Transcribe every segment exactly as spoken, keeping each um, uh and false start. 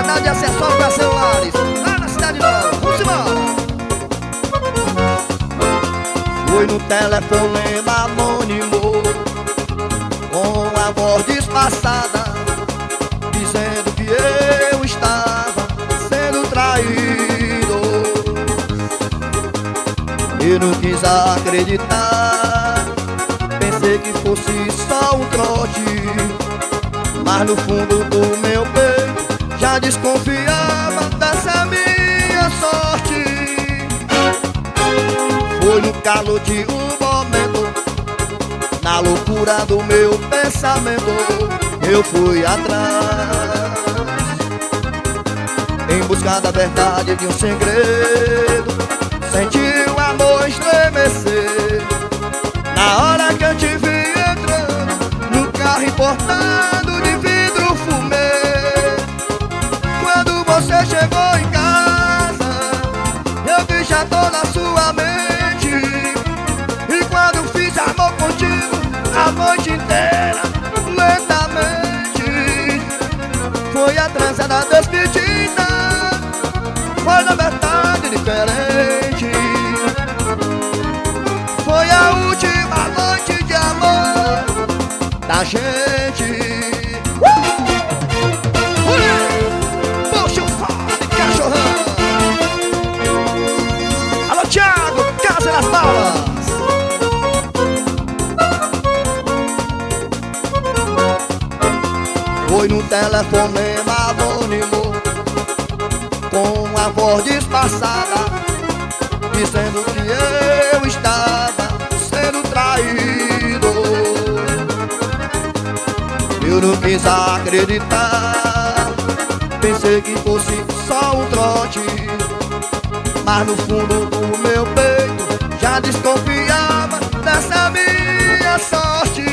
variedade de acessórios para celulares, lá na Cidade Nova. Vamos embora. Foi no telefonema anônimo, com a voz disfarçada, dizendo que eu estava sendo traído. Eu não quis acreditar, pensei que fosse só um trote, mas no fundo do meu peito já desconfiava dessa minha sorte. Foi no calor de um momento, na loucura do meu pensamento, eu fui atrás, em busca da verdade de um segredo. Senti o amor estremecer na hora que eu te vi entrando no carro importado de vidro fumê. Quando você chegou em casa, eu vi já tô na sua mente. E quando fiz amor contigo a noite inteira, lentamente, foi a trança da despedida, foi na verdade diferente. Foi a última noite de amor da gente. Puxa o fone, cachorrão. Alô, Thiago, Casa das Balas. Foi no telefonema anônimo, com a voz disfarçada, dizendo que eu estava sendo traído. Eu não quis acreditar, pensei que fosse só um trote, mas no fundo do meu peito já desconfiava dessa minha sorte.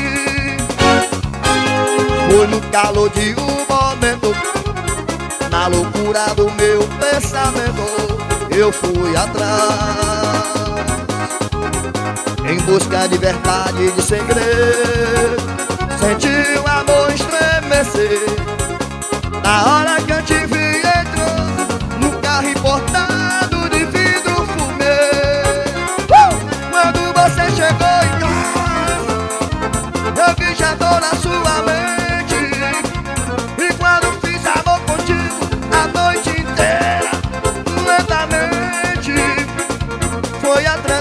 Foi no calor de um momento, na loucura do meu pensamento, eu fui atrás, em busca de verdade, de segredo. Senti o amor estremecer na hora que eu te vi entrando no carro importado de vidro fumê. uh! Quando você chegou em casa, eu vi já tô na sua mente. E quando fiz amor contigo a noite inteira, lentamente, foi atrás